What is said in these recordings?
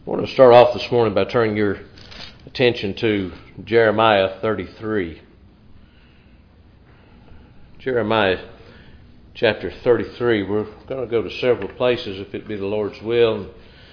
I want to start off this morning by turning your attention to Jeremiah 33. Jeremiah chapter 33. We're going to go to several places if it be the Lord's will.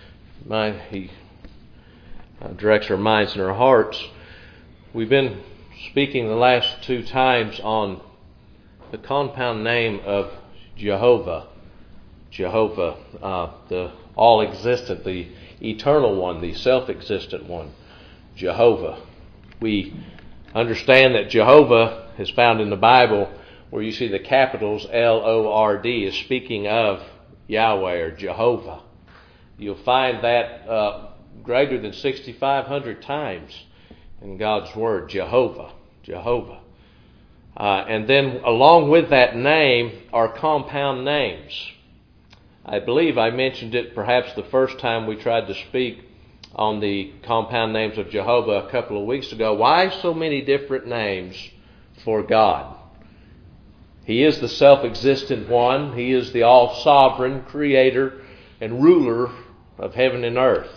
He directs our minds and our hearts. We've been speaking the last two times on the compound name of Jehovah. Jehovah, the all-existent, the eternal one, the self-existent one, Jehovah. We understand that Jehovah is found in the Bible where you see the capitals L-O-R-D is speaking of Yahweh or Jehovah. You'll find that greater than 6,500 times in God's Word, Jehovah, Jehovah. And then along with that name are compound names. I believe I mentioned it perhaps the first time we tried to speak on the compound names of Jehovah a couple of weeks ago. Why so many different names for God? He is the self-existent one. He is the all-sovereign creator and ruler of heaven and earth.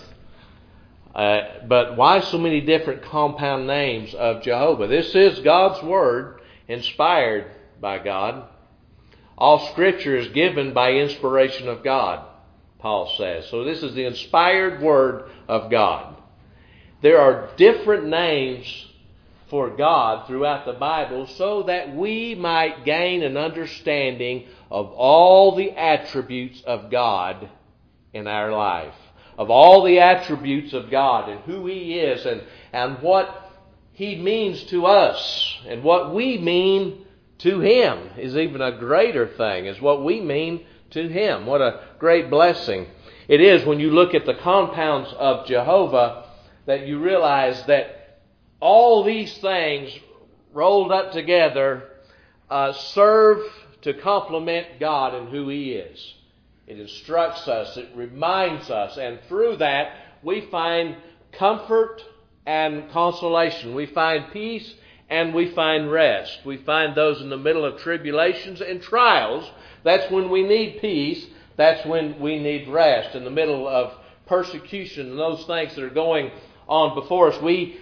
But why so many different compound names of Jehovah? This is God's Word, inspired by God. All Scripture is given by inspiration of God, Paul says. So this is the inspired Word of God. There are different names for God throughout the Bible so that we might gain an understanding of all the attributes of God in our life. Of all the attributes of God and who He is and what He means to us and what we mean to Him is even a greater thing, is what we mean to Him. What a great blessing it is when you look at the compounds of Jehovah that you realize that all these things rolled up together serve to complement God and who He is. It instructs us, it reminds us, and through that we find comfort and consolation. We find peace and we find rest. We find those in the middle of tribulations and trials. That's when we need peace. That's when we need rest. In the middle of persecution and those things that are going on before us, we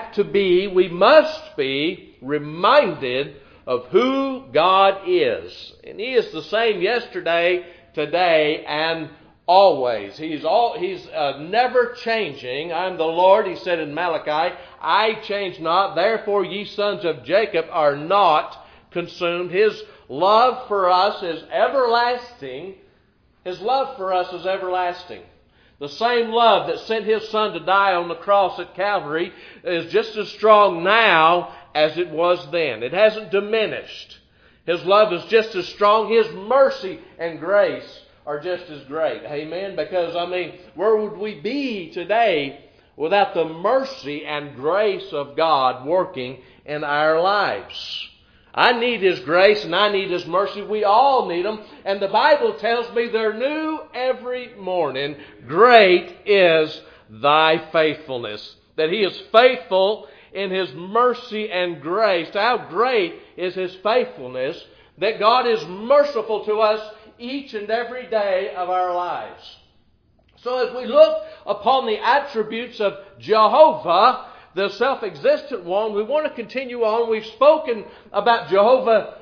must be reminded of who God is. And He is the same yesterday, today, and always. He's never changing. I am the Lord, He said in Malachi, I change not, therefore ye sons of Jacob are not consumed. His love for us is everlasting. His love for us is everlasting. The same love that sent His Son to die on the cross at Calvary is just as strong now as it was then. It hasn't diminished. His love is just as strong. His mercy and grace are just as great. Amen? Because, where would we be today without the mercy and grace of God working in our lives? I need His grace and I need His mercy. We all need them. And the Bible tells me they're new every morning. Great is thy faithfulness. That He is faithful in His mercy and grace. How great is His faithfulness that God is merciful to us each and every day of our lives. So as we look upon the attributes of Jehovah, the self-existent one, we want to continue on. We've spoken about Jehovah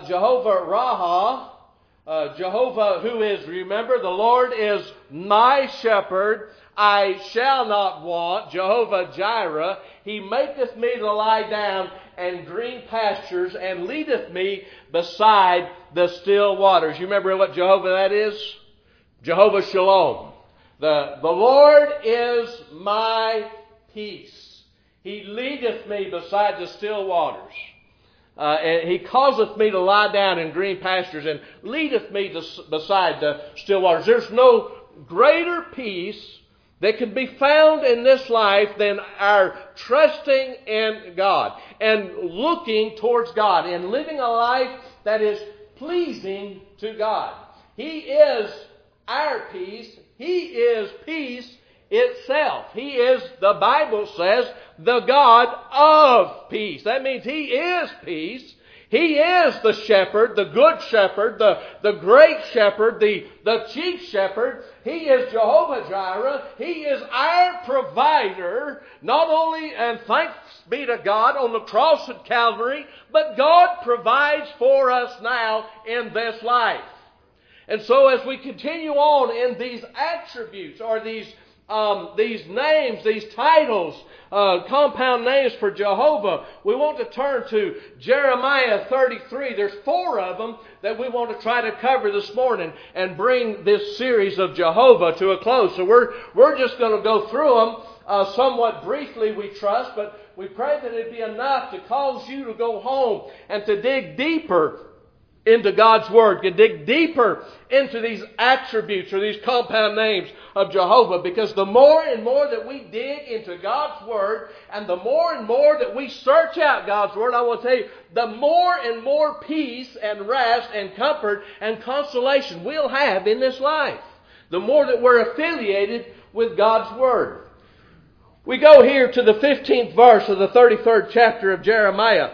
Raha, Jehovah who is, remember, the Lord is my shepherd, I shall not want, Jehovah Jireh. He maketh me to lie down in green pastures and leadeth me beside the still waters. You remember what Jehovah that is? Jehovah Shalom. The Lord is my peace. He leadeth me beside the still waters. And He causeth me to lie down in green pastures and leadeth me beside the still waters. There's no greater peace that can be found in this life than our trusting in God and looking towards God and living a life that is pleasing to God. He is our peace. He is peace itself. He is, the Bible says, the God of peace. That means He is peace. He is the shepherd, the good shepherd, the great shepherd, the chief shepherd. He is Jehovah Jireh. He is our provider, not only, and thanks be to God, on the cross at Calvary, but God provides for us now in this life. And so as we continue on in these attributes, or these names, these titles, compound names for Jehovah, we want to turn to Jeremiah 33. There's 4 of them that we want to try to cover this morning and bring this series of Jehovah to a close. So we're just going to go through them somewhat briefly, we trust, but we pray that it'd be enough to cause you to go home and to dig deeper into God's Word, to dig deeper into these attributes or these compound names of Jehovah, because the more and more that we dig into God's Word and the more and more that we search out God's Word, I want to tell you, the more and more peace and rest and comfort and consolation we'll have in this life. The more that we're affiliated with God's Word. We go here to the 15th verse of the 33rd chapter of Jeremiah.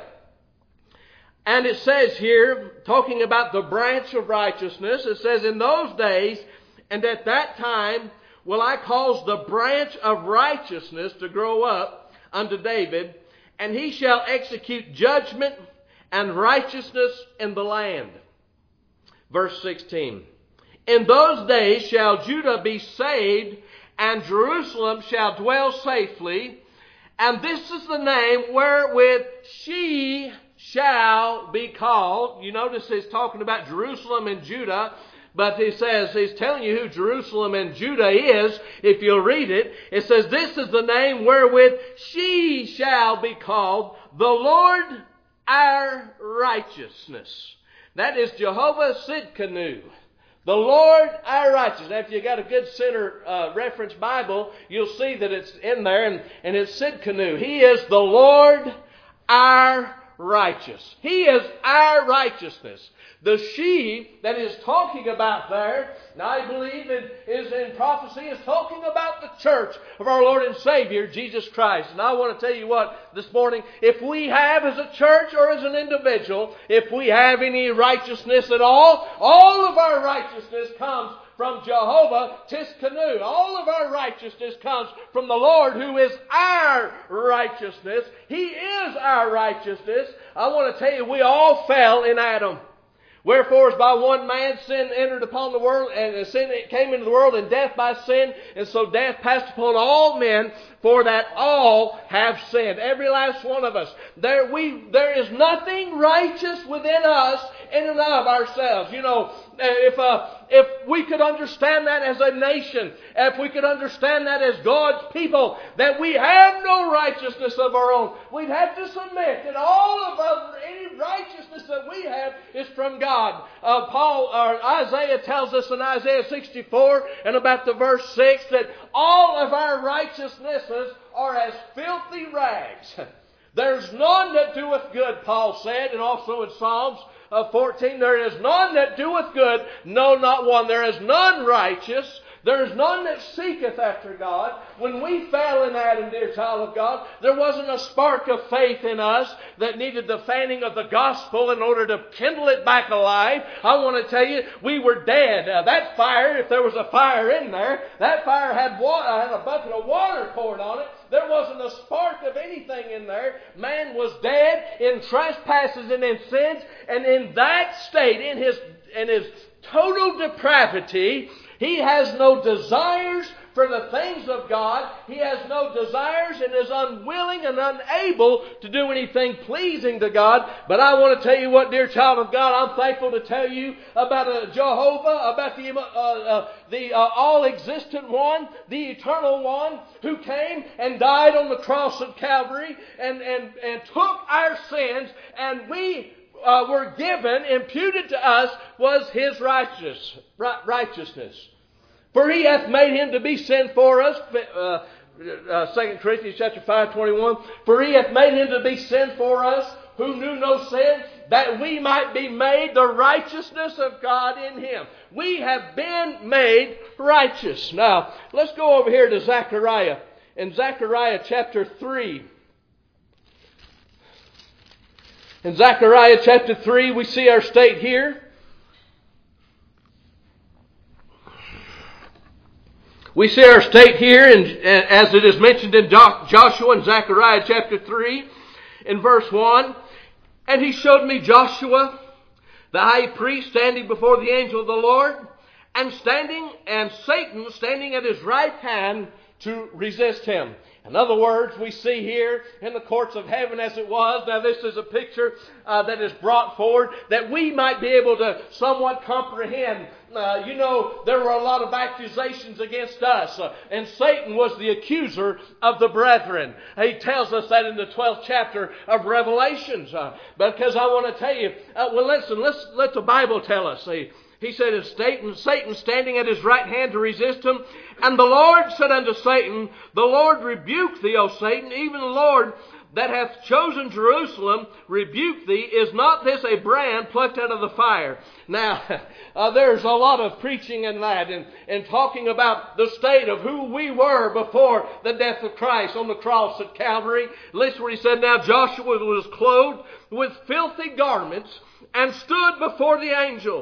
And it says here, talking about the branch of righteousness, it says, "In those days and at that time will I cause the branch of righteousness to grow up unto David, and he shall execute judgment and righteousness in the land." Verse 16, "In those days shall Judah be saved, and Jerusalem shall dwell safely, and this is the name wherewith she shall be called." You notice he's talking about Jerusalem and Judah, but he says, he's telling you who Jerusalem and Judah is. If you'll read it, it says, "This is the name wherewith she shall be called, the Lord our righteousness." That is Jehovah Sidkenu. The Lord our righteousness. Now, if you got a good center reference Bible, you'll see that it's in there, and it's Sidkenu. He is the Lord our righteous. He is our righteousness. The she that is talking about there, and I believe it is in prophecy, is talking about the church of our Lord and Savior, Jesus Christ. And I want to tell you what, this morning, if we have as a church or as an individual, if we have any righteousness at all of our righteousness comes from Jehovah Tiskanu. All of our righteousness comes from the Lord, who is our righteousness. He is our righteousness. I want to tell you, we all fell in Adam. "Wherefore, as by one man sin entered upon the world, and sin came into the world, and death by sin, and so death passed upon all men, for that all have sinned." Every last one of us. There is nothing righteous within us in and of ourselves. You know, if we could understand that as a nation, if we could understand that as God's people, that we have no righteousness of our own, we'd have to submit that all of any righteousness that we have is from God. Isaiah tells us in Isaiah 64 and about the verse 6 that all of our righteousnesses are as filthy rags. "There's none that doeth good," Paul said, and also in Psalms 14, "There is none that doeth good, no, not one. There is none righteous. There is none that seeketh after God." When we fell in Adam, dear child of God, there wasn't a spark of faith in us that needed the fanning of the gospel in order to kindle it back alive. I want to tell you, we were dead. That fire, if there was a fire in there, that fire had a bucket of water poured on it. There wasn't a spark of anything in there. Man was dead in trespasses and in sins, and in that state, in his total depravity, he has no desires for the things of God. He has no desires and is unwilling and unable to do anything pleasing to God. But I want to tell you what, dear child of God, I'm thankful to tell you about Jehovah, about the all-existent one, the eternal one, who came and died on the cross of Calvary and took our sins, and we were given, imputed to us, was His righteousness. "For He hath made Him to be sin for us," 2 Corinthians chapter 5:21. "For He hath made Him to be sin for us, who knew no sin, that we might be made the righteousness of God in Him." We have been made righteous. Now, let's go over here to Zechariah. In Zechariah chapter 3. In Zechariah chapter 3, we see our state here. We see our state here, as it is mentioned in Joshua and Zechariah chapter 3, in verse 1. And he showed me Joshua, the high priest, standing before the angel of the Lord, and Satan standing at his right hand to resist him. In other words, we see here in the courts of heaven as it was. Now this is a picture that is brought forward that we might be able to somewhat comprehend. There were a lot of accusations against us. And Satan was the accuser of the brethren. He tells us that in the 12th chapter of Revelations. Because I want to tell you, listen, let the Bible tell us. He said, "Is Satan standing at his right hand to resist him? And the Lord said unto Satan, The Lord rebuke thee, O Satan, even the Lord that hath chosen Jerusalem rebuke thee. Is not this a brand plucked out of the fire?" Now, there's a lot of preaching in that and talking about the state of who we were before the death of Christ on the cross at Calvary. Listen what he said. "Now Joshua was clothed with filthy garments, and stood before the angel.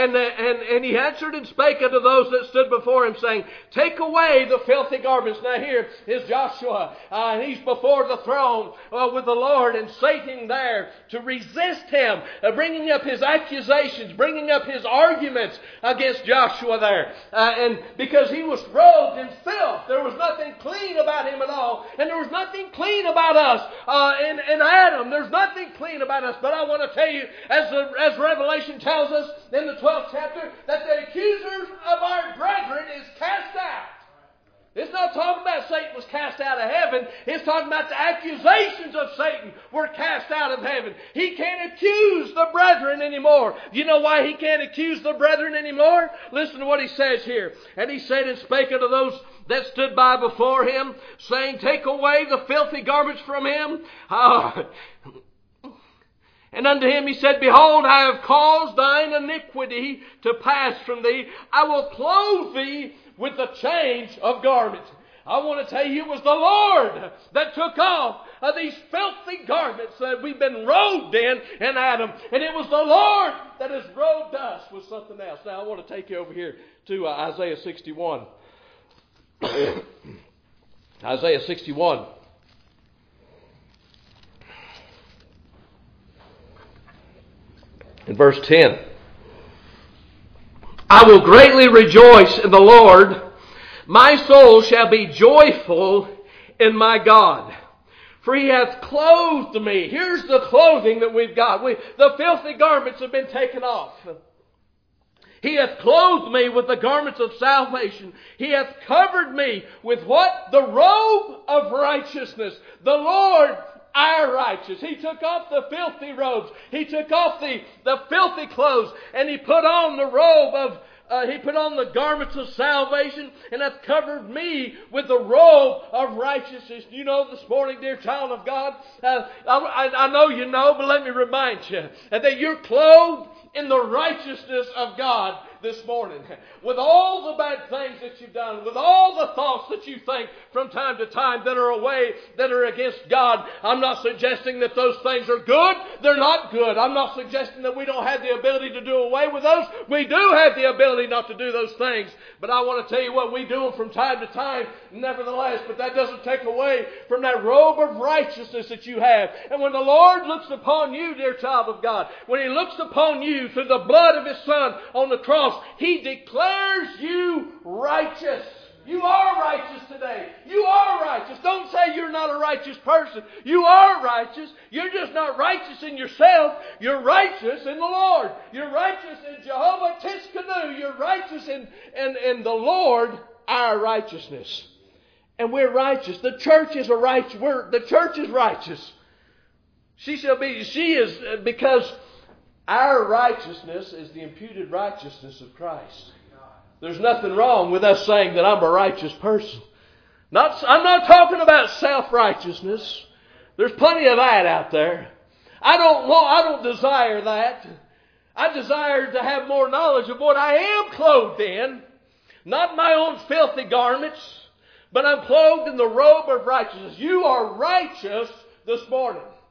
And he answered and spake unto those that stood before him, saying, Take away the filthy garments." Now here is Joshua, and he's before the throne with the Lord, and Satan there to resist him, bringing up his accusations, bringing up his arguments against Joshua there. And because he was robed in filth, there was nothing clean about him at all, and there was nothing clean about us in Adam. There's nothing clean about us. But I want to tell you, as Revelation tells us in the 12th chapter, that the accusers of our brethren is cast out. It's not talking about Satan was cast out of heaven. It's talking about the accusations of Satan were cast out of heaven. He can't accuse the brethren anymore. You know why he can't accuse the brethren anymore? Listen to what he says here. "And he said and spake unto those that stood by before him, saying, Take away the filthy garments from him." And unto him he said, "Behold, I have caused thine iniquity to pass from thee. I will clothe thee with the change of garments." I want to tell you, it was the Lord that took off these filthy garments that we've been robed in Adam. And it was the Lord that has robed us with something else. Now I want to take you over here to Isaiah 61. Isaiah 61. In verse 10. "I will greatly rejoice in the Lord. My soul shall be joyful in my God. For he hath clothed me." Here's the clothing that we've got. The filthy garments have been taken off. "He hath clothed me with the garments of salvation. He hath covered me with" what? "The robe of righteousness." The Lord, our righteous. He took off the filthy robes. He took off the filthy clothes, and he put on the robe of he put on the garments of salvation, and hath covered me with the robe of righteousness. You know, this morning, dear child of God, I know you know, but let me remind you that you're clothed in the righteousness of God this morning. With all the bad things that you've done, with all the thoughts that you think from time to time that are against God, I'm not suggesting that those things are good. They're not good. I'm not suggesting that we don't have the ability to do away with those. We do have the ability not to do those things. But I want to tell you what, we do them from time to time, nevertheless. But that doesn't take away from that robe of righteousness that you have. And when the Lord looks upon you, dear child of God, when He looks upon you through the blood of His Son on the cross, He declares you righteous. You are righteous today. You are righteous. Don't say you're not a righteous person. You are righteous. You're just not righteous in yourself. You're righteous in the Lord. You're righteous in Jehovah Tiskanu. You're righteous in the Lord, our righteousness. And we're righteous. The church is the church is righteous. She is because our righteousness is the imputed righteousness of Christ. There's nothing wrong with us saying that I'm a righteous person. I'm not talking about self-righteousness. There's plenty of that out there. I don't desire that. I desire to have more knowledge of what I am clothed in. Not my own filthy garments, but I'm clothed in the robe of righteousness. You are righteous this morning.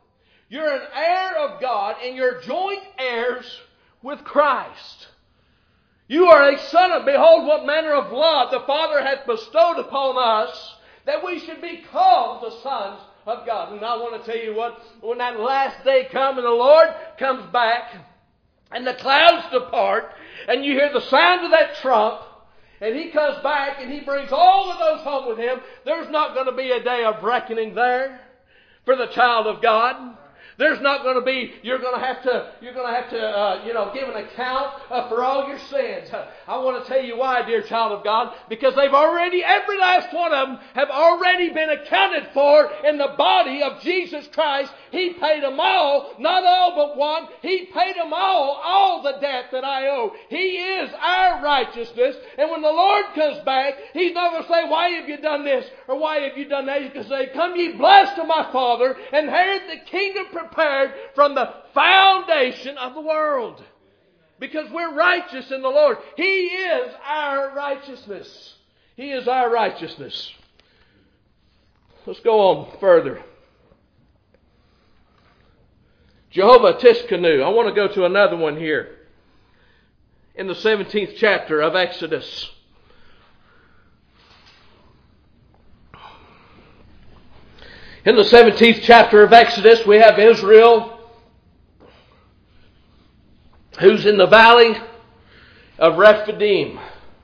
You're an heir of God, and you're joint heirs with Christ. You are a son of, behold what manner of love the Father hath bestowed upon us, that we should be called the sons of God. And I want to tell you what, when that last day comes and the Lord comes back, and the clouds depart, and you hear the sound of that trump, and He comes back and He brings all of those home with Him, there's not going to be a day of reckoning there for the child of God. There's not going to be, you're going to have to give an account for all your sins. I want to tell you why, dear child of God, because they've already, every last one of them have already been accounted for in the body of Jesus Christ. He paid them all, not all but one. He paid them all the debt that I owe. He is our righteousness. And when the Lord comes back, He's not going to say, why have you done this? Or why have you done that? He's going to say, come ye blessed of my Father, and inherit the kingdom prepared from the foundation of the world. Because we're righteous in the Lord. He is our righteousness. He is our righteousness. Let's go on further. Jehovah Tiskanu. I want to go to another one here. In the 17th chapter of Exodus. In the 17th chapter of Exodus, we have Israel, who's in the valley of Rephidim.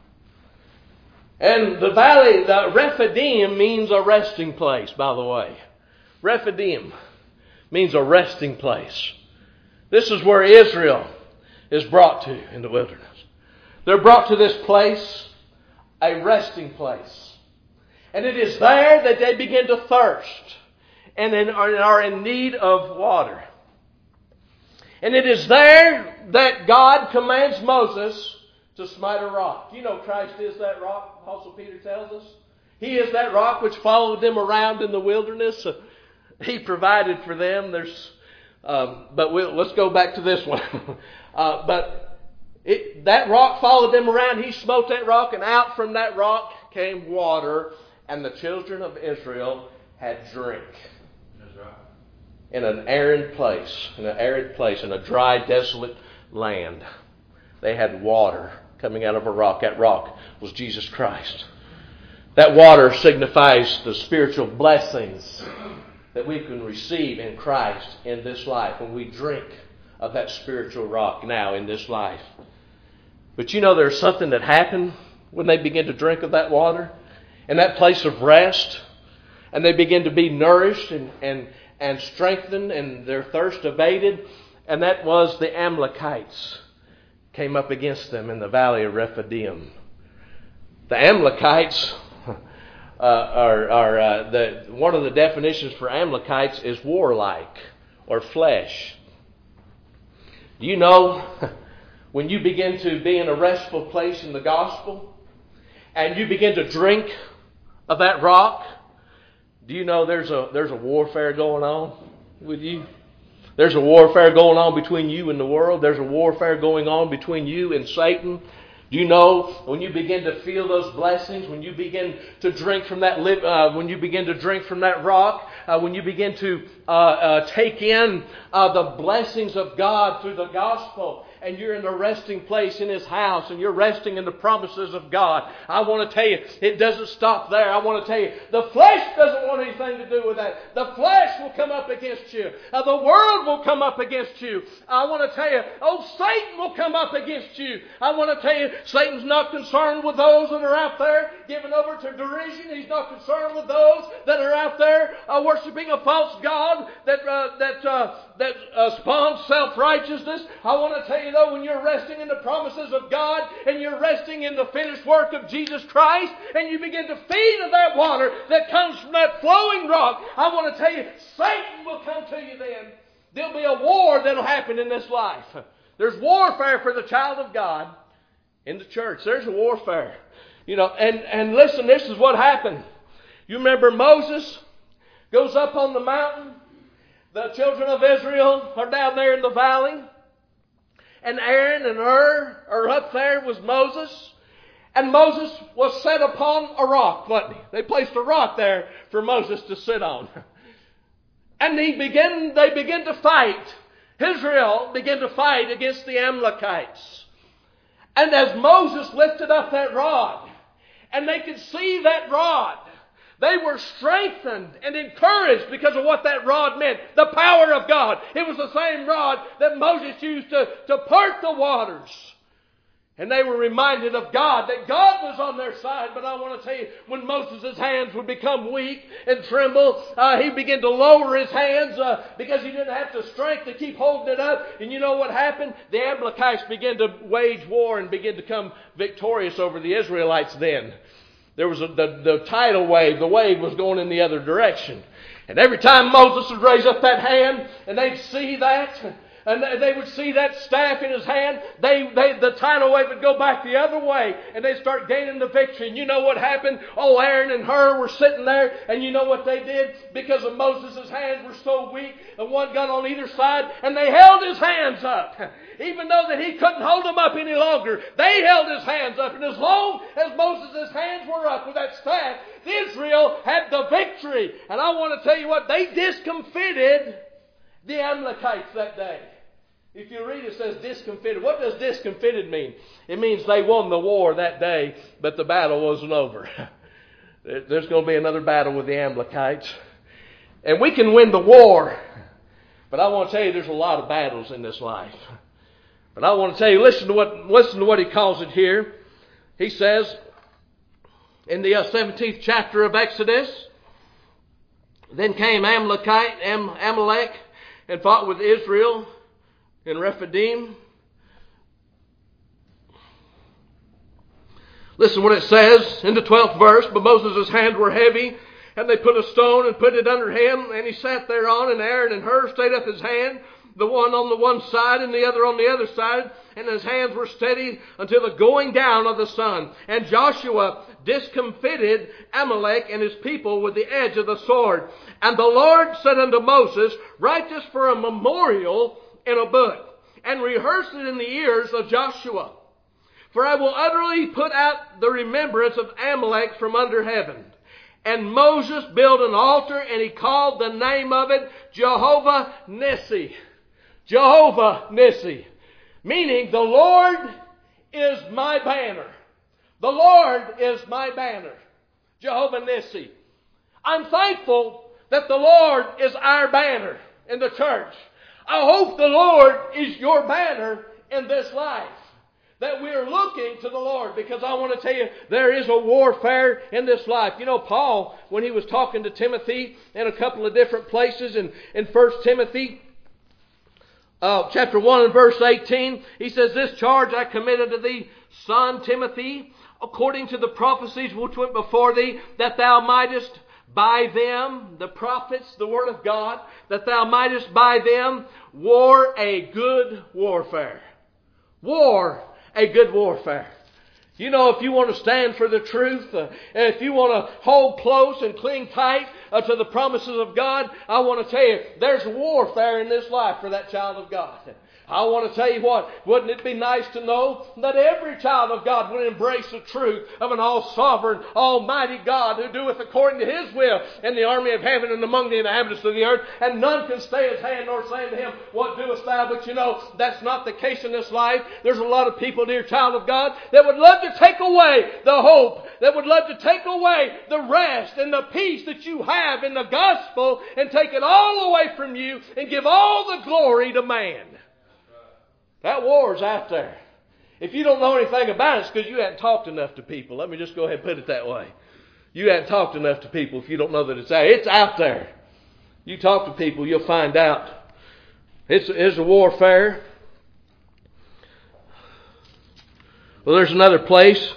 And the valley, the Rephidim means a resting place, by the way. Rephidim means a resting place. This is where Israel is brought to in the wilderness. They're brought to this place, a resting place. And it is there that they begin to thirst and then are in need of water. And it is there that God commands Moses to smite a rock. You know Christ is that rock, Apostle Peter tells us. He is that rock which followed them around in the wilderness. He provided for them. Let's go back to this one. That rock followed them around. He smote that rock, and out from that rock came water, and the children of Israel had drink. That's right. In an arid place, in a dry, desolate land, they had water coming out of a rock. That rock was Jesus Christ. That water signifies the spiritual blessings that we can receive in Christ in this life when we drink of that spiritual rock now in this life. But you know there's something that happened when they begin to drink of that water in that place of rest, and they begin to be nourished and strengthened and their thirst abated, and that was the Amalekites came up against them in the valley of Rephidim. The Amalekites one of the definitions for Amalekites is warlike or flesh. Do you know when you begin to be in a restful place in the gospel and you begin to drink of that rock, do you know there's a warfare going on with you? There's a warfare going on between you and the world. There's a warfare going on between you and Satan. Do you know when you begin to feel those blessings, when you begin to drink from that rock, when you begin to take in the blessings of God through the gospel, and you're in a resting place in His house, and you're resting in the promises of God, I want to tell you, it doesn't stop there. I want to tell you, the flesh doesn't want anything to do with that. The flesh will come up against you. The world will come up against you. I want to tell you, Satan will come up against you. I want to tell you, Satan's not concerned with those that are out there given over to derision. He's not concerned with those that are out there worshiping a false god that spawns self-righteousness. I want to tell you, though, when you're resting in the promises of God and you're resting in the finished work of Jesus Christ and you begin to feed of that water that comes from that flowing rock, I want to tell you, Satan will come to you then. There'll be a war that'll happen in this life. There's warfare for the child of God in the church. There's a warfare. You know, and listen, this is what happened. You remember Moses goes up on the mountain. The children of Israel are down there in the valley. And Aaron and Hur are up there with Moses. And Moses was set upon a rock, wasn't he? They placed a rock there for Moses to sit on. And they began to fight. Israel began to fight against the Amalekites. And as Moses lifted up that rod, and they could see that rod, they were strengthened and encouraged because of what that rod meant. The power of God. It was the same rod that Moses used to part the waters. And they were reminded of God, that God was on their side. But I want to tell you, when Moses' hands would become weak and tremble, he began to lower his hands because he didn't have the strength to keep holding it up. And you know what happened? The Amalekites began to wage war and began to come victorious over the Israelites then. There was the tidal wave. The wave was going in the other direction. And every time Moses would raise up that hand and they'd see that, and they would see that staff in his hand, the tidal wave would go back the other way, and they'd start gaining the victory. And you know what happened? Oh, Aaron and Hur were sitting there, and you know what they did? Because of Moses' hands were so weak, and one got on either side, and they held his hands up. Even though that he couldn't hold them up any longer, they held his hands up. And as long as Moses' hands were up with that staff, Israel had the victory. And I want to tell you what, they discomfited the Amalekites that day. If you read it says discomfited. What does discomfited mean? It means they won the war that day, but the battle wasn't over. There's going to be another battle with the Amalekites. And we can win the war. But I want to tell you there's a lot of battles in this life. But I want to tell you, listen to what he calls it here. He says in the 17th chapter of Exodus, then came Amalek and fought with Israel in Rephidim. Listen what it says in the 12th verse. But Moses' hands were heavy, and they put a stone and put it under him, and he sat thereon, and Aaron and Hur stayed up his hand, the one on the one side and the other on the other side, and his hands were steady until the going down of the sun. And Joshua discomfited Amalek and his people with the edge of the sword. And the Lord said unto Moses, write this for a memorial in a book, and rehearse it in the ears of Joshua. For I will utterly put out the remembrance of Amalek from under heaven. And Moses built an altar, and he called the name of it Jehovah Nissi. Jehovah Nissi. Meaning, the Lord is my banner. The Lord is my banner. Jehovah Nissi. I'm thankful that the Lord is our banner in the church. I hope the Lord is your banner in this life. That we are looking to the Lord, because I want to tell you, there is a warfare in this life. You know, Paul, when he was talking to Timothy in a couple of different places in 1 Timothy chapter 1 and verse 18, he says, this charge I commit unto thee, son Timothy, according to the prophecies which went before thee, that thou mightest by them, the prophets, the word of God, that thou mightest by them war a good warfare. War a good warfare. You know, if you want to stand for the truth, and if you want to hold close and cling tight to the promises of God, I want to tell you, there's warfare in this life for that child of God. I want to tell you what, wouldn't it be nice to know that every child of God would embrace the truth of an all-sovereign, almighty God who doeth according to His will in the army of heaven and among the inhabitants of the earth, and none can stay His hand nor say unto Him, what doest thou? But you know, that's not the case in this life. There's a lot of people, dear child of God, that would love to take away the hope, that would love to take away the rest and the peace that you have in the gospel and take it all away from you and give all the glory to man. That war's out there. If you don't know anything about it, it's because you haven't talked enough to people. Let me just go ahead and put it that way. You haven't talked enough to people if you don't know that it's there. It's out there. You talk to people, you'll find out. It's a warfare. Well, there's another place.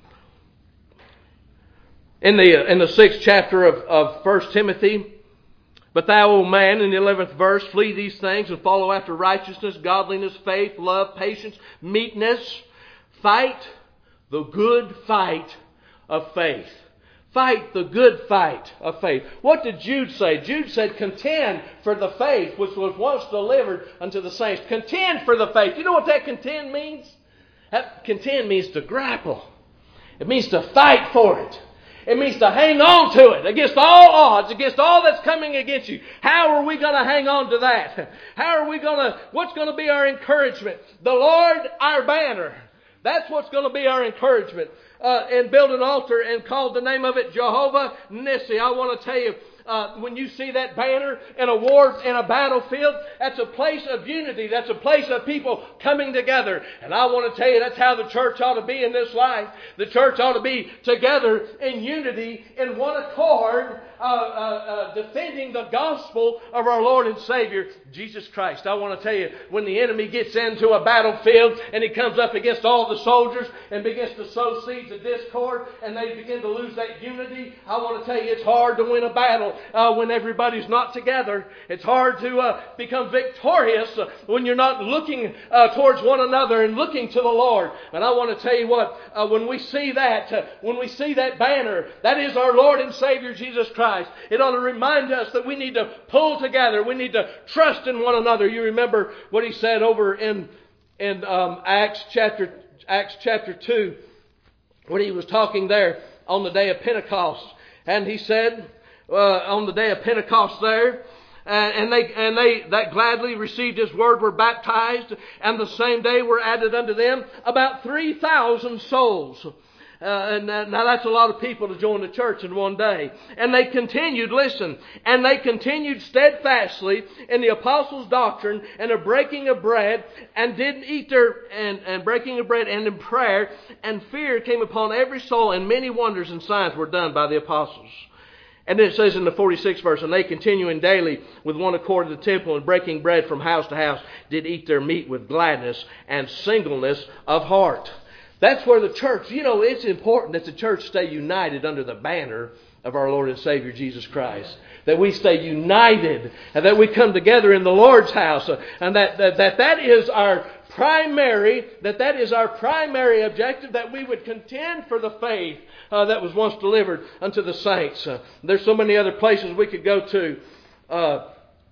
In the 6th chapter of 1 Timothy, but thou, O man, in the 11th verse, flee these things and follow after righteousness, godliness, faith, love, patience, meekness. Fight the good fight of faith. Fight the good fight of faith. What did Jude say? Jude said, contend for the faith which was once delivered unto the saints. Contend for the faith. You know what that contend means? That contend means to grapple. It means to fight for it. It means to hang on to it against all odds, against all that's coming against you. How are we going to hang on to that? What's going to be our encouragement? The Lord, our banner. That's what's going to be our encouragement. And build an altar and call the name of it Jehovah Nissi. I want to tell you, when you see that banner in a war, in a battlefield, that's a place of unity. That's a place of people coming together. And I want to tell you, that's how the church ought to be in this life. The church ought to be together in unity, in one accord, defending the gospel of our Lord and Savior, Jesus Christ. I want to tell you, when the enemy gets into a battlefield and he comes up against all the soldiers and begins to sow seeds of discord and they begin to lose that unity, I want to tell you, it's hard to win a battle when everybody's not together. It's hard to become victorious when you're not looking towards one another and looking to the Lord. And I want to tell you what, when we see that banner, that is our Lord and Savior Jesus Christ. It ought to remind us that we need to pull together. We need to trust in one another. You remember what he said over in Acts chapter 2, when he was talking there on the day of Pentecost. And he said, on the day of Pentecost there, and they that gladly received his word were baptized, and the same day were added unto them about 3,000 souls. Now that's a lot of people to join the church in one day. And they continued, and they continued steadfastly in the apostles' doctrine and the breaking of bread, and did eat and breaking of bread and in prayer, and fear came upon every soul, and many wonders and signs were done by the apostles. And then it says in the 46th verse, and they continuing daily with one accord in the temple, and breaking bread from house to house, did eat their meat with gladness and singleness of heart. That's where the church, it's important that the church stay united under the banner of our Lord and Savior Jesus Christ. That we stay united and that we come together in the Lord's house. And that is our primary objective, that we would contend for the faith that was once delivered unto the saints. There's so many other places we could go to.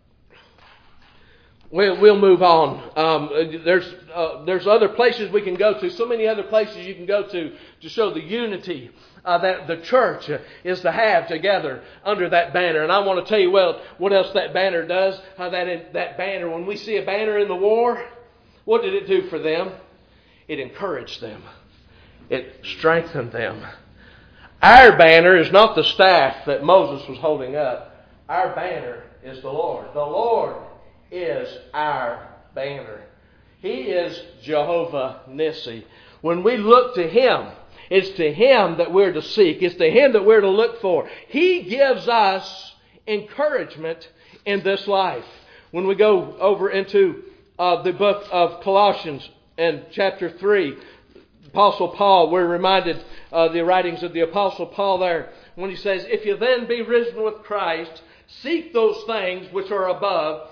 We'll move on. There's other places we can go to. So many other places you can go to show the unity that the church is to have together under that banner. And I want to tell you, what else that banner does. How that banner, when we see a banner in the war, what did it do for them? It encouraged them. It strengthened them. Our banner is not the staff that Moses was holding up. Our banner is the Lord. The Lord is our banner. He is Jehovah Nissi. When we look to Him, it's to Him that we're to seek. It's to Him that we're to look for. He gives us encouragement in this life. When we go over into the book of Colossians and chapter 3, Apostle Paul, we're reminded of the writings of the Apostle Paul there, when he says, if you then be risen with Christ, seek those things which are above,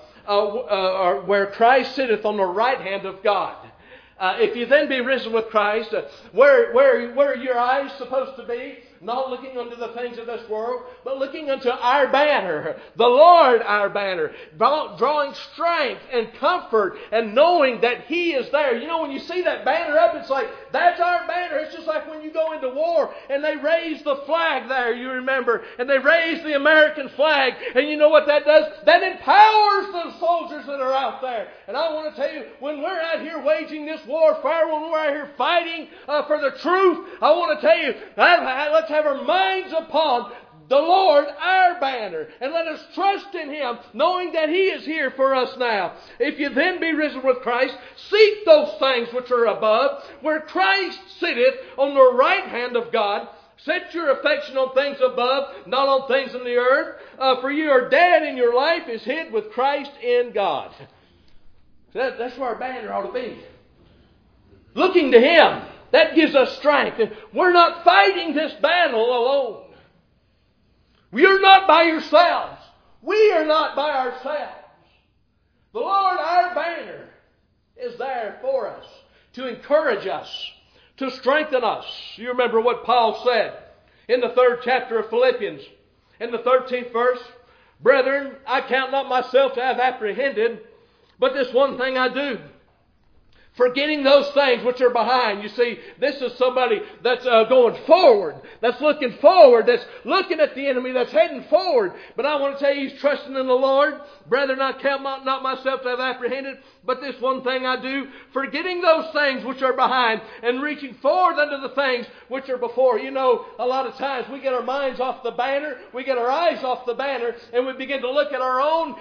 where Christ sitteth on the right hand of God. If you then be risen with Christ, where are your eyes supposed to be? Not looking unto the things of this world, but looking unto our banner, the Lord our banner, drawing strength and comfort and knowing that He is there. When you see that banner up, it's like, that's our banner. It's just like when you go into war and they raise the flag there, you remember, and they raise the American flag, and you know what that does? That empowers the soldiers that are out there. And I want to tell you, when we're out here waging this warfare, when we're out here fighting for the truth, I want to tell you, let's have our minds upon the Lord, our banner, and let us trust in Him, knowing that He is here for us now. If you then be risen with Christ, seek those things which are above, where Christ sitteth on the right hand of God. Set your affection on things above, not on things in the earth. For you are dead, and your life is hid with Christ in God. That's where our banner ought to be. Looking to Him. That gives us strength. And we're not fighting this battle alone. You're not by yourselves. We are not by ourselves. The Lord, our banner, is there for us to encourage us, to strengthen us. You remember what Paul said in the 3rd chapter of Philippians, in the 13th verse. Brethren, I count not myself to have apprehended, but this one thing I do, Forgetting those things which are behind. You see, this is somebody that's going forward, that's looking forward, that's looking at the enemy, that's heading forward. But I want to tell you, he's trusting in the Lord. Brethren, I count not myself to have apprehended, but this one thing I do, forgetting those things which are behind and reaching forward unto the things which are before. You know, a lot of times we get our minds off the banner, we get our eyes off the banner, and we begin to look at our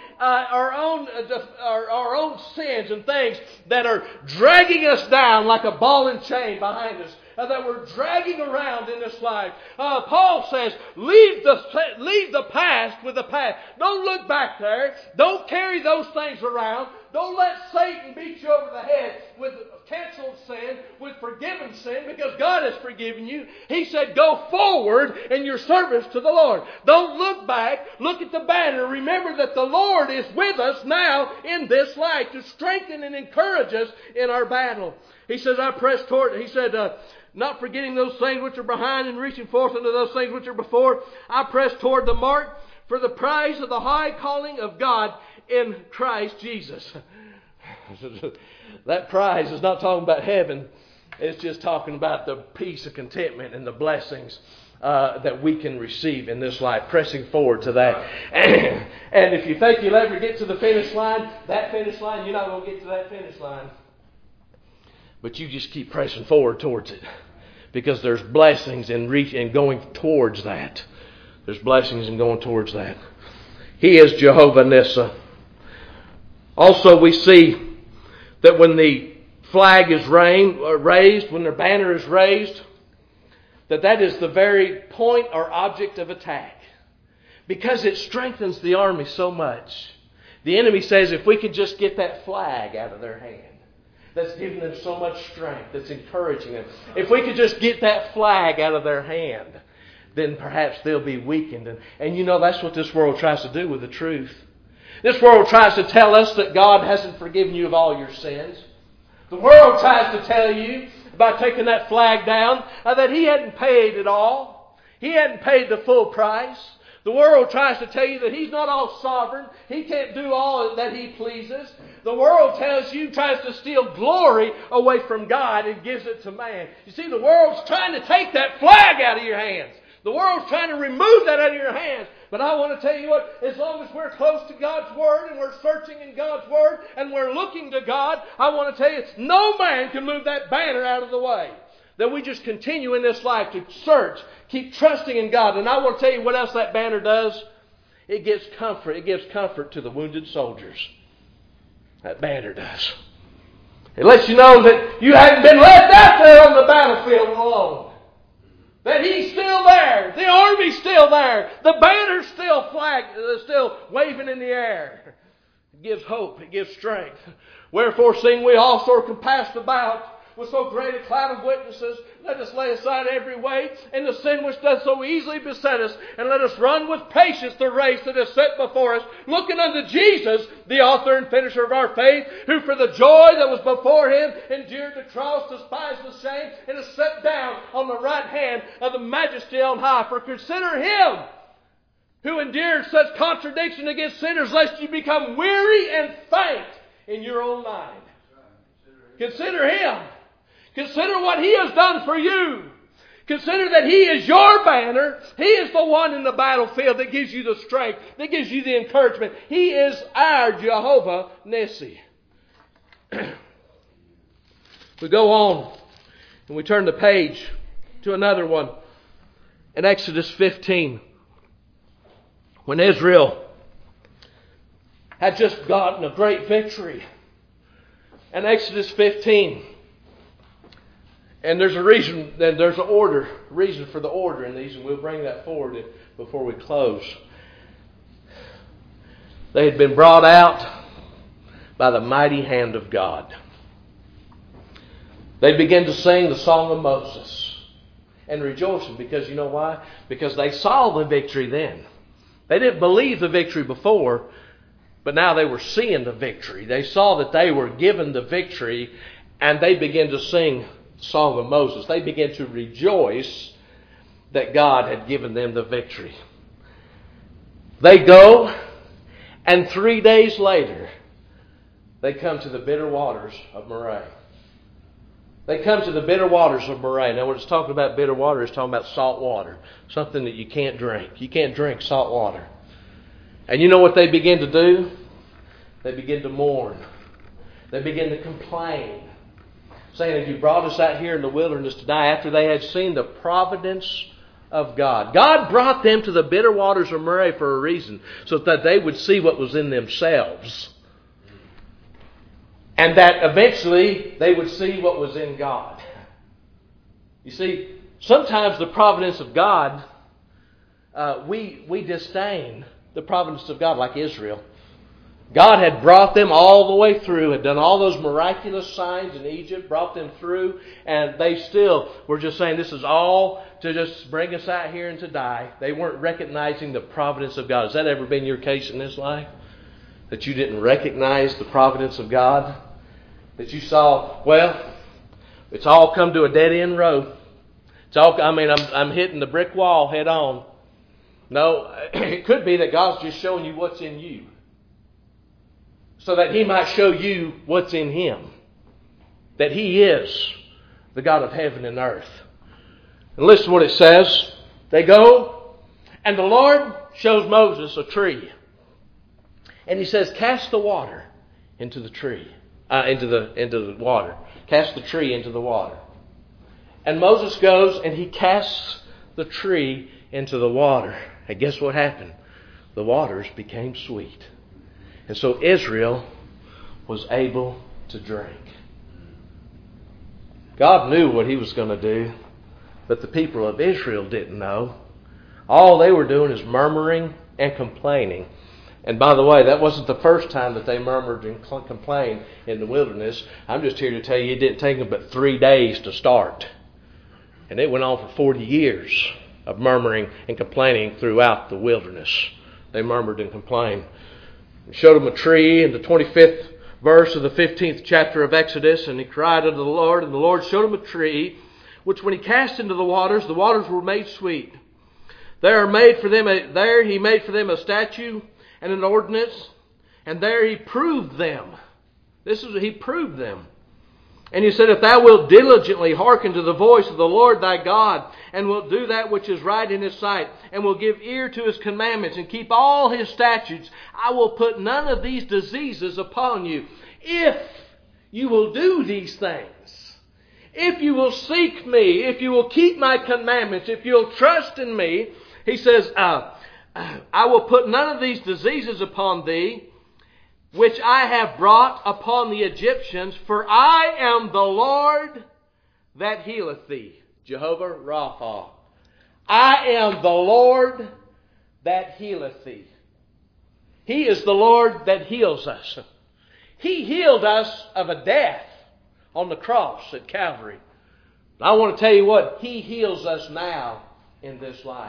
own sins and things that are dragging us down like a ball and chain behind us, that we're dragging around in this life. Paul says, leave the past with the past. Don't look back there. Don't carry those things around. Don't let Satan beat you over the head with canceled sin, with forgiven sin, because God has forgiven you. He said, go forward in your service to the Lord. Don't look back. Look at the banner. Remember that the Lord is with us now in this life to strengthen and encourage us in our battle. He says, I press toward, he said, not forgetting those things which are behind and reaching forth unto those things which are before, I press toward the mark for the prize of the high calling of God in Christ Jesus. That prize is not talking about heaven. It's just talking about the peace of contentment and the blessings that we can receive in this life, pressing forward to that. And if you think you'll ever get to the finish line, you're not going to get to that finish line. But you just keep pressing forward towards it, because there's blessings in going towards that. There's blessings in going towards that. He is Jehovah Nissi. Also, we see that when the flag is raised, when the banner is raised, that is the very point or object of attack, because it strengthens the army so much. The enemy says, if we could just get that flag out of their hand, that's giving them so much strength, that's encouraging them. If we could just get that flag out of their hand, then perhaps they'll be weakened. And you know, that's what this world tries to do with the truth. This world tries to tell us that God hasn't forgiven you of all your sins. The world tries to tell you, by taking that flag down, that He hadn't paid it all. He hadn't paid the full price. The world tries to tell you that He's not all sovereign. He can't do all that He pleases. The world tells you, tries to steal glory away from God and gives it to man. You see, the world's trying to take that flag out of your hands. The world's trying to remove that out of your hands. But I want to tell you what, as long as we're close to God's Word and we're searching in God's Word and we're looking to God, I want to tell you, no man can move that banner out of the way. That we just continue in this life to search, keep trusting in God. And I want to tell you what else that banner does. It gives comfort. It gives comfort to the wounded soldiers. That banner does. It lets you know that you haven't been left out there on the battlefield alone. That He's still there. The army's still there. The banner's still waving in the air. It gives hope. It gives strength. Wherefore, seeing we also are compassed about with so great a cloud of witnesses, let us lay aside every weight and the sin which does so easily beset us, and let us run with patience the race that is set before us, looking unto Jesus, the author and finisher of our faith, who for the joy that was before Him endured the cross, despised the shame, and is set down on the right hand of the Majesty on high. For consider Him who endured such contradiction against sinners, lest you become weary and faint in your own mind. Consider Him. Consider what He has done for you. Consider that He is your banner. He is the one in the battlefield that gives you the strength, that gives you the encouragement. He is our Jehovah Nissi. We go on and we turn the page to another one. In Exodus 15, when Israel had just gotten a great victory. In Exodus 15, and there's a reason, and there's an reason for the order in these, and we'll bring that forward before we close. They had been brought out by the mighty hand of God. They began to sing the song of Moses and rejoicing, because you know why? Because they saw the victory then. They didn't believe the victory before, but now they were seeing the victory. They saw that they were given the victory, and they began to sing Song of Moses. They began to rejoice that God had given them the victory. They go, and 3 days later, they come to the bitter waters of Marah. They come to the bitter waters of Marah. Now, when it's talking about bitter water, it's talking about salt water. Something that you can't drink. You can't drink salt water. And you know what they begin to do? They begin to mourn. They begin to complain. Saying that you brought us out here in the wilderness to die, after they had seen the providence of God. God brought them to the bitter waters of Marah for a reason, so that they would see what was in themselves. And that eventually they would see what was in God. You see, sometimes the providence of God, we disdain the providence of God, like Israel. God had brought them all the way through, had done all those miraculous signs in Egypt, brought them through, and they still were just saying this is all to just bring us out here and to die. They weren't recognizing the providence of God. Has that ever been your case in this life? That you didn't recognize the providence of God? That you saw, well, it's all come to a dead-end road. I'm hitting the brick wall head on. No, it could be that God's just showing you what's in you, so that He might show you what's in Him. That He is the God of heaven and earth. And listen to what it says. They go, and the Lord shows Moses a tree. And He says, cast the water into the tree. Into the water. Cast the tree into the water. And Moses goes and he casts the tree into the water. And guess what happened? The waters became sweet. And so Israel was able to drink. God knew what He was going to do, but the people of Israel didn't know. All they were doing is murmuring and complaining. And by the way, that wasn't the first time that they murmured and complained in the wilderness. I'm just here to tell you it didn't take them but 3 days to start. And it went on for 40 years of murmuring and complaining throughout the wilderness. They murmured and complained. He showed them a tree in the 25th verse of the 15th chapter of Exodus. And he cried unto the Lord, and the Lord showed him a tree, which when He cast into the waters were made sweet. There He made for them a statue and an ordinance, and there He proved them. He proved them. And He said, if thou wilt diligently hearken to the voice of the Lord thy God, and wilt do that which is right in His sight, and will give ear to His commandments, and keep all His statutes, I will put none of these diseases upon you. If you will do these things, if you will seek Me, if you will keep My commandments, if you'll trust in Me, He says, I will put none of these diseases upon thee, which I have brought upon the Egyptians, for I am the Lord that healeth thee. Jehovah Rapha. I am the Lord that healeth thee. He is the Lord that heals us. He healed us of a death on the cross at Calvary. I want to tell you what, He heals us now in this life.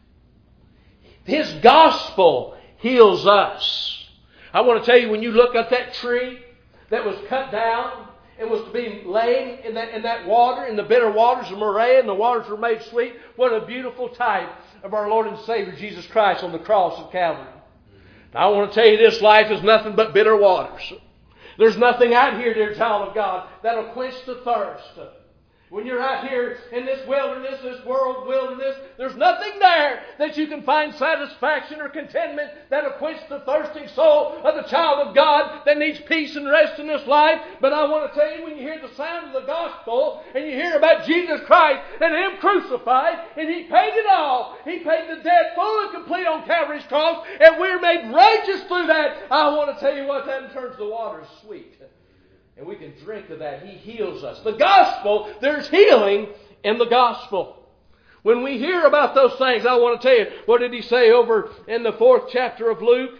His gospel heals us. I want to tell you, when you look at that tree that was cut down and was to be laid in that water, in the bitter waters of Marah, and the waters were made sweet, what a beautiful type of our Lord and Savior Jesus Christ on the cross of Calvary. Now, I want to tell you, this life is nothing but bitter waters. There's nothing out here, dear child of God, that'll quench the thirst. When you're out here in this wilderness, this world wilderness, there's nothing there that you can find satisfaction or contentment that'll quench the thirsting soul of the child of God that needs peace and rest in this life. But I want to tell you, when you hear the sound of the gospel and you hear about Jesus Christ and Him crucified, and He paid it all. He paid the debt full and complete on Calvary's cross, and we're made righteous through that. I want to tell you what, that turns the waters sweet. And we can drink of that. He heals us. The gospel, there's healing in the gospel. When we hear about those things, I want to tell you, what did He say over in the 4th chapter of Luke?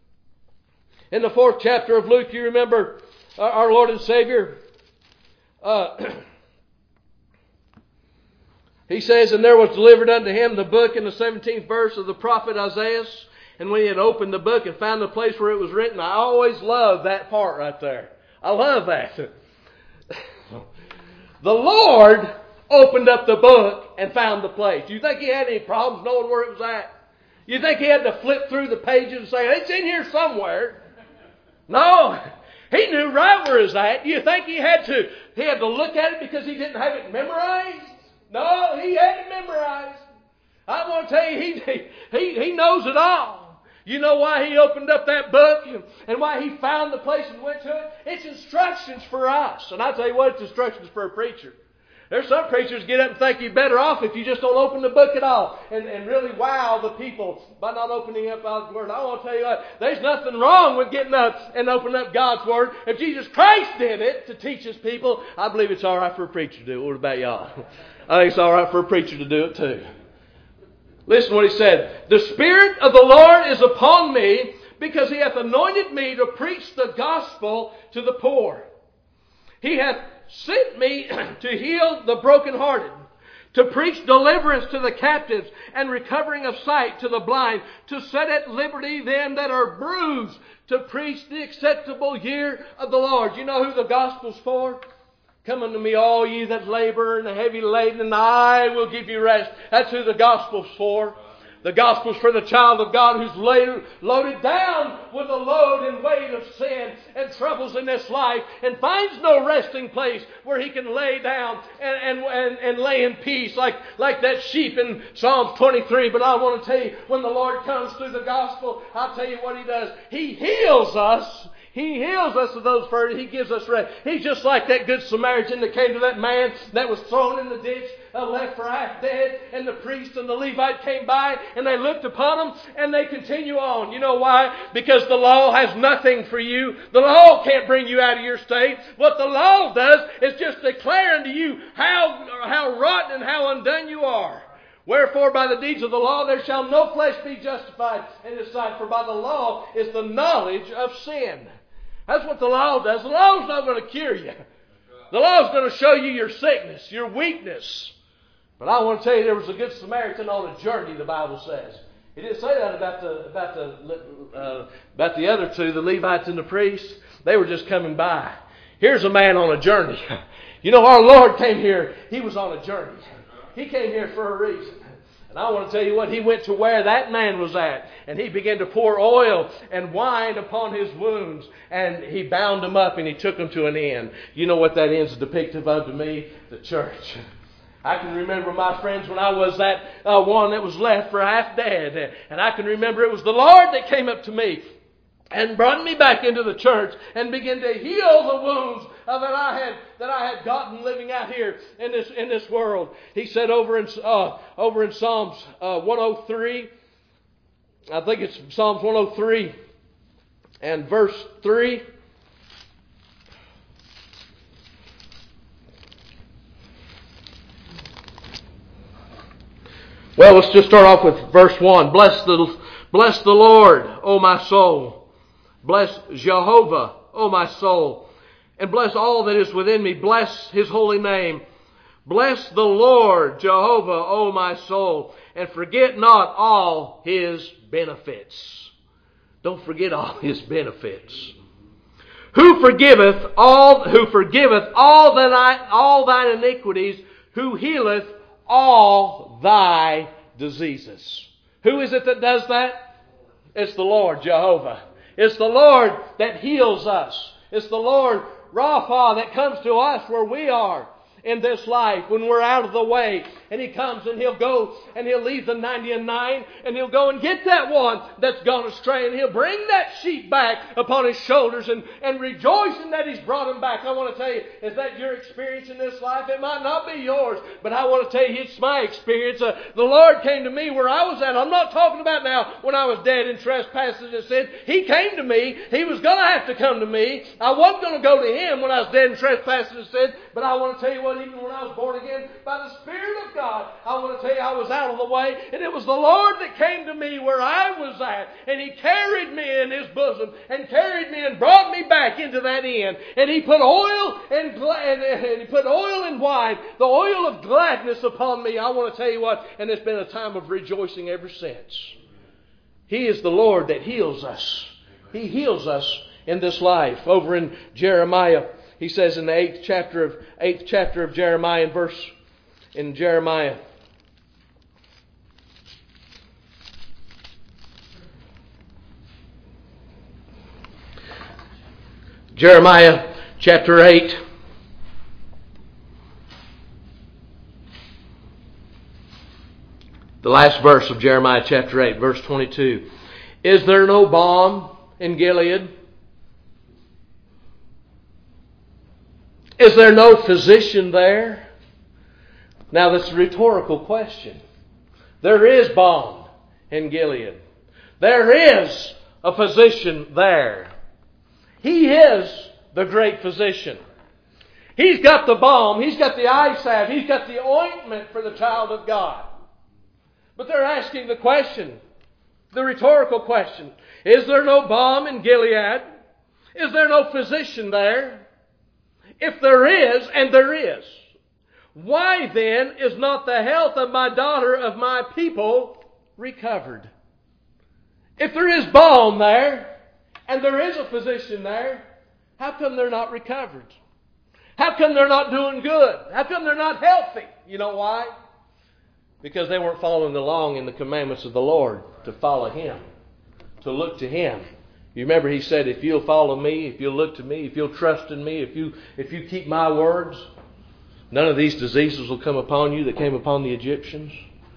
In the 4th chapter of Luke, you remember our Lord and Savior. He says, and there was delivered unto Him the book in the 17th verse of the prophet Isaiah. And when He had opened the book and found the place where it was written, I always love that part right there. I love that. The Lord opened up the book and found the place. Do you think He had any problems knowing where it was at? You think He had to flip through the pages and say, it's in here somewhere? No. He knew right where it was at. You think he had to? He had to look at it because he didn't have it memorized? No, he had it memorized. I want to tell you, he knows it all. You know why he opened up that book and why he found the place and went to it? It's instructions for us. And I tell you what, it's instructions for a preacher. There's some preachers get up and think you're better off if you just don't open the book at all and really wow the people by not opening up God's Word. I want to tell you what, there's nothing wrong with getting up and opening up God's Word. If Jesus Christ did it to teach His people, I believe it's all right for a preacher to do it. What about y'all? I think it's all right for a preacher to do it too. Listen to what he said. The Spirit of the Lord is upon me because He hath anointed me to preach the gospel to the poor. He hath sent me to heal the brokenhearted, to preach deliverance to the captives and recovering of sight to the blind, to set at liberty them that are bruised, to preach the acceptable year of the Lord. You know who the gospel's for? Come unto me, all ye that labor and are heavy laden, and I will give you rest. That's who the gospel's for. The gospel's for the child of God who's loaded down with a load and weight of sin and troubles in this life and finds no resting place where he can lay down and lay in peace like that sheep in Psalms 23. But I want to tell you, when the Lord comes through the gospel, I'll tell you what He does. He heals us. He heals us of those furrows. He gives us rest. He's just like that good Samaritan that came to that man that was thrown in the ditch, left for half dead, and the priest and the Levite came by and they looked upon him and they continue on. You know why? Because the law has nothing for you. The law can't bring you out of your state. What the law does is just declare unto you how rotten and how undone you are. Wherefore by the deeds of the law there shall no flesh be justified in His sight, for by the law is the knowledge of sin. That's what the law does. The law is not going to cure you. The law is going to show you your sickness, your weakness. But I want to tell you, there was a good Samaritan on a journey, the Bible says. He didn't say that about the other two, the Levites and the priests. They were just coming by. Here's a man on a journey. You know, our Lord came here. He was on a journey. He came here for a reason. And I want to tell you what, He went to where that man was at. And He began to pour oil and wine upon his wounds. And He bound them up and He took them to an inn. You know what that inn's depictive of to me? The church. I can remember my friends when I was that one that was left for half dead. And I can remember it was the Lord that came up to me and brought me back into the church and began to heal the wounds that I had gotten living out here in this world. He said over in Psalms 103, I think it's Psalms 103 and verse 3. Well, let's just start off with verse 1. Bless the Lord, O my soul. Bless Jehovah, O my soul. And bless all that is within me. Bless His holy name. Bless the Lord, Jehovah, O my soul. And forget not all His benefits. Don't forget all His benefits. Who forgiveth all thine iniquities, who healeth all thy diseases. Who is it that does that? It's the Lord, Jehovah. It's the Lord that heals us. It's the Lord, Rapha, that comes to us where we are in this life when we're out of the way. And He comes and He'll go and He'll leave the 99 and He'll go and get that one that's gone astray. And He'll bring that sheep back upon His shoulders and rejoicing that He's brought him back. I want to tell you, is that your experience in this life? It might not be yours, but I want to tell you, it's my experience. The Lord came to me where I was at. I'm not talking about now when I was dead in trespasses and sin. He came to me. He was going to have to come to me. I wasn't going to go to Him when I was dead in trespasses and sin, but I want to tell you what, even when I was born again by the Spirit of God, I want to tell you I was out of the way, and it was the Lord that came to me where I was at, and He carried me in His bosom and carried me and brought me back into that inn, and He put oil and He put oil and wine, the oil of gladness upon me. I want to tell you what, and it's been a time of rejoicing ever since. He is the Lord that heals us. He heals us in this life. Over in Jeremiah, He says in the 8th chapter of Jeremiah, in Jeremiah, Jeremiah chapter 8. The last verse of Jeremiah chapter 8, verse 22. Is there no balm in Gilead? Is there no physician there? Now that's a rhetorical question. There is balm in Gilead. There is a physician there. He is the great physician. He's got the balm. He's got the eye salve. He's got the ointment for the child of God. But they're asking the question, the rhetorical question, is there no balm in Gilead? Is there no physician there? If there is, and there is, why then is not the health of my daughter, of my people, recovered? If there is balm there, and there is a physician there, how come they're not recovered? How come they're not doing good? How come they're not healthy? You know why? Because they weren't following along in the commandments of the Lord to follow Him, to look to Him. You remember He said, if you'll follow me, if you'll look to me, if you'll trust in me, if you keep my words, none of these diseases will come upon you that came upon the Egyptians.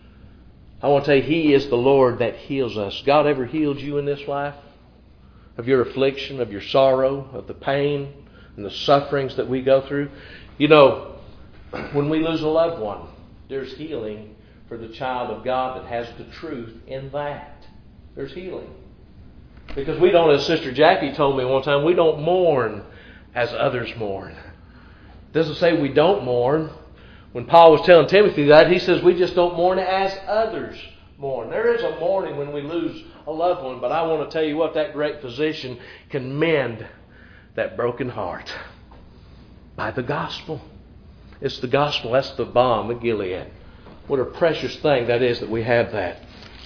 I want to tell you, He is the Lord that heals us. God ever healed you in this life? Of your affliction, of your sorrow, of the pain and the sufferings that we go through? You know, when we lose a loved one, there's healing for the child of God that has the truth in that. There's healing. Because we don't, as Sister Jackie told me one time, we don't mourn as others mourn. It doesn't say we don't mourn. When Paul was telling Timothy that, he says we just don't mourn as others mourn. There is a mourning when we lose a loved one, but I want to tell you what, that great physician can mend that broken heart by the gospel. It's the gospel. That's the balm of Gilead. What a precious thing that is that we have that.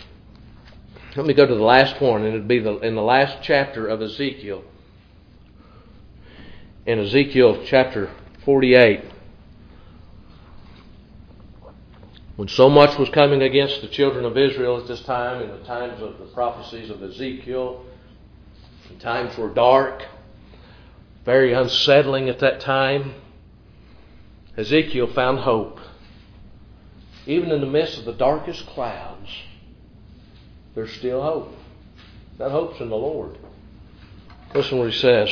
Let me go to the last one, and it'll be in the last chapter of Ezekiel. In Ezekiel chapter 48. When so much was coming against the children of Israel at this time, in the times of the prophecies of Ezekiel, the times were dark, very unsettling at that time, Ezekiel found hope. Even in the midst of the darkest clouds, there's still hope. That hope's in the Lord. Listen what he says.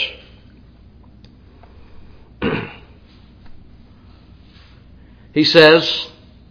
He says,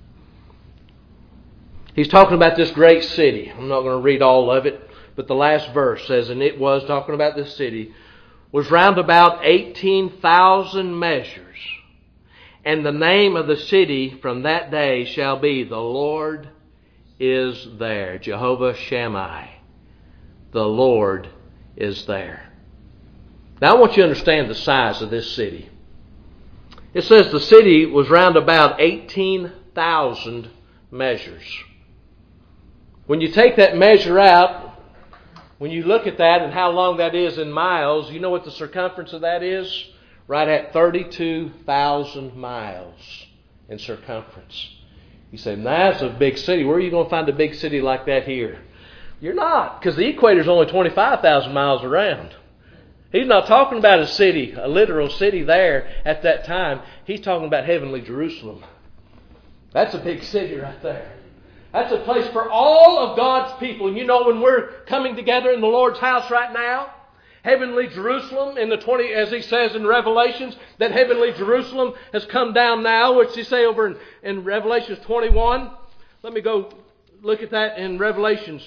he's talking about this great city. I'm not going to read all of it, but the last verse says, and it was talking about this city, was round about 18,000 measures. And the name of the city from that day shall be, the Lord is there. Jehovah Shammai. The Lord is there. Now I want you to understand the size of this city. It says the city was round about 18,000 measures. When you take that measure out, when you look at that and how long that is in miles, you know what the circumference of that is? Right at 32,000 miles in circumference. You say, that's a big city. Where are you going to find a big city like that here? You're not, because the equator is only 25,000 miles around. He's not talking about a city, a literal city there at that time. He's talking about heavenly Jerusalem. That's a big city right there. That's a place for all of God's people. And you know, when we're coming together in the Lord's house right now, heavenly Jerusalem, as he says in Revelations, that heavenly Jerusalem has come down now, which he say over in Revelations 21. Let me go look at that in Revelations.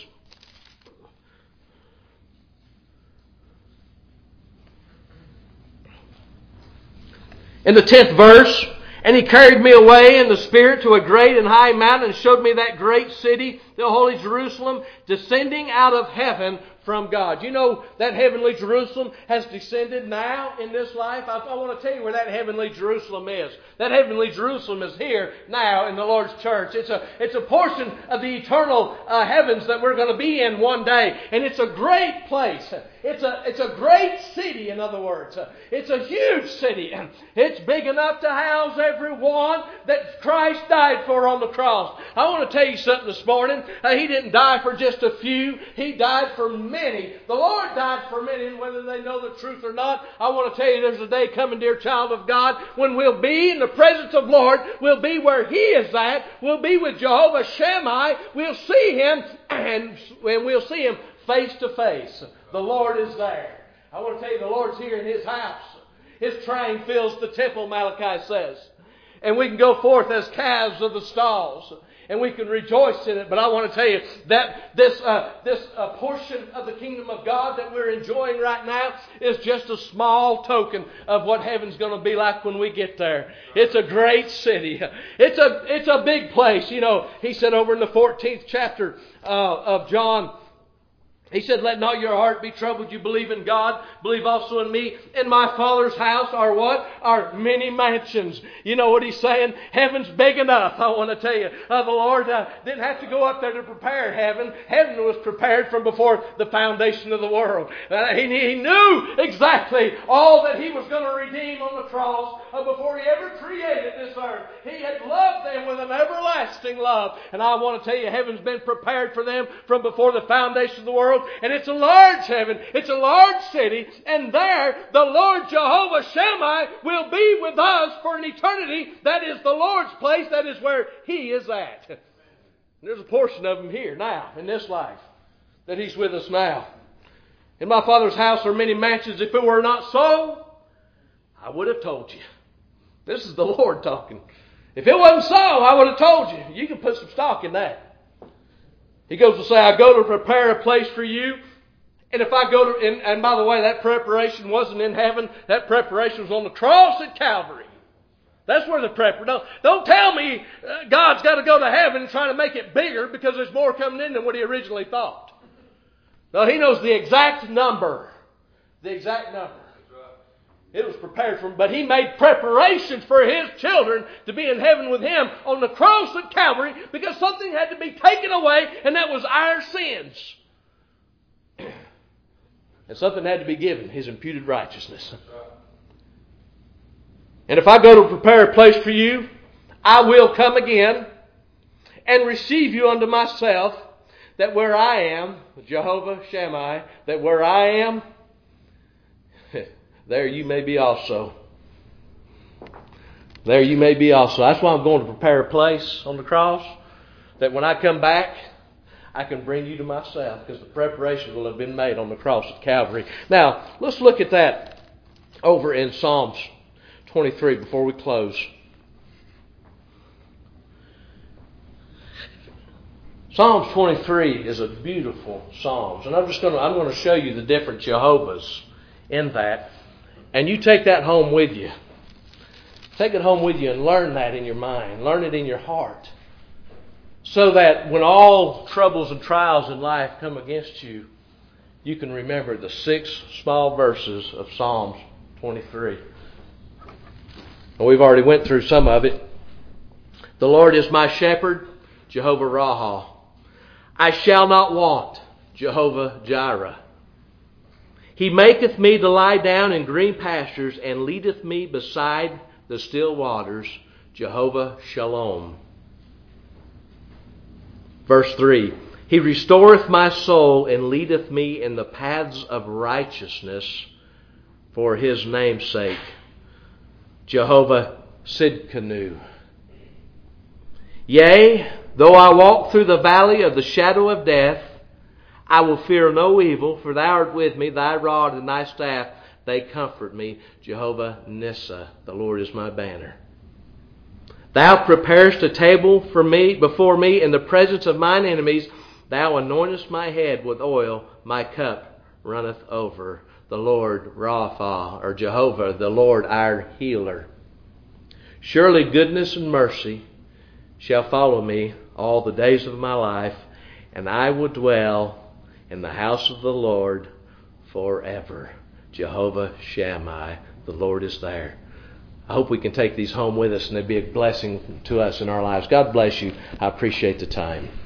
In the 10th verse, and he carried me away in the Spirit to a great and high mountain and showed me that great city, the holy Jerusalem, descending out of heaven from God. You know that heavenly Jerusalem has descended now in this life. I want to tell you where that heavenly Jerusalem is. That heavenly Jerusalem is here now in the Lord's church. It's a portion of the eternal heavens that we're going to be in one day. And it's a great place. It's a great city, in other words. It's a huge city. It's big enough to house everyone that Christ died for on the cross. I want to tell you something this morning. heaven. He didn't die for just a few. He died for many. The Lord died for many, and whether they know the truth or not, I want to tell you there's a day coming, dear child of God, when we'll be in the presence of Lord. We'll be where He is at. We'll be with Jehovah Shammai. We'll see Him, and we'll see Him face to face. The Lord is there. I want to tell you, the Lord's here in His house. His train fills the temple, Malachi says. And we can go forth as calves of the stalls. And we can rejoice in it. But I want to tell you that this portion of the kingdom of God that we're enjoying right now is just a small token of what heaven's going to be like when we get there. It's a great city. It's a big place. You know, He said over in the 14th chapter of John, He said, let not your heart be troubled. You believe in God. Believe also in me. In my Father's house are what? Are many mansions. You know what He's saying? Heaven's big enough. I want to tell you. The Lord didn't have to go up there to prepare heaven. Heaven was prepared from before the foundation of the world. He knew exactly all that He was going to redeem on the cross before He ever created this earth. He had loved them with an everlasting love. And I want to tell you, heaven's been prepared for them from before the foundation of the world. And it's a large heaven. It's a large city. And there, the Lord Jehovah Shammai will be with us for an eternity. That is the Lord's place. That is where He is at. And there's a portion of Him here now, in this life, that He's with us now. In my Father's house are many mansions. If it were not so, I would have told you. This is the Lord talking. If it wasn't so, I would have told you. You can put some stock in that. He goes to say, I go to prepare a place for you. And if I go to, and by the way, that preparation wasn't in heaven. That preparation was on the cross at Calvary. That's where the preparation. Don't tell me God's got to go to heaven and try to make it bigger because there's more coming in than what He originally thought. No, He knows the exact number. The exact number. It was prepared for Him, but He made preparations for His children to be in heaven with Him on the cross at Calvary because something had to be taken away, and that was our sins. And something had to be given, His imputed righteousness. And if I go to prepare a place for you, I will come again and receive you unto myself, that where I am, Jehovah Shammai, that where I am, there you may be also. There you may be also. That's why I'm going to prepare a place on the cross, that when I come back, I can bring you to myself, because the preparation will have been made on the cross at Calvary. Now, let's look at that over in Psalms 23 before we close. Psalms 23 is a beautiful Psalms, and I'm going to show you the different Jehovahs in that. And you take that home with you. Take it home with you and learn that in your mind. Learn it in your heart. So that when all troubles and trials in life come against you, you can remember the 6 small verses of Psalms 23. And we've already went through some of it. The Lord is my shepherd, Jehovah Raha. I shall not want, Jehovah Jireh. He maketh me to lie down in green pastures, and leadeth me beside the still waters, Jehovah Shalom. Verse 3, He restoreth my soul, and leadeth me in the paths of righteousness for His name's sake, Jehovah Sidkenu. Yea, though I walk through the valley of the shadow of death, I will fear no evil, for Thou art with me. Thy rod and Thy staff, they comfort me. Jehovah Nissa, the Lord is my banner. Thou preparest a table for me before me in the presence of mine enemies. Thou anointest my head with oil. My cup runneth over. The Lord Rapha, or Jehovah, the Lord our healer. Surely goodness and mercy shall follow me all the days of my life, and I will dwell in the house of the Lord forever. Jehovah Shammai, the Lord is there. I hope we can take these home with us and they'd be a blessing to us in our lives. God bless you. I appreciate the time.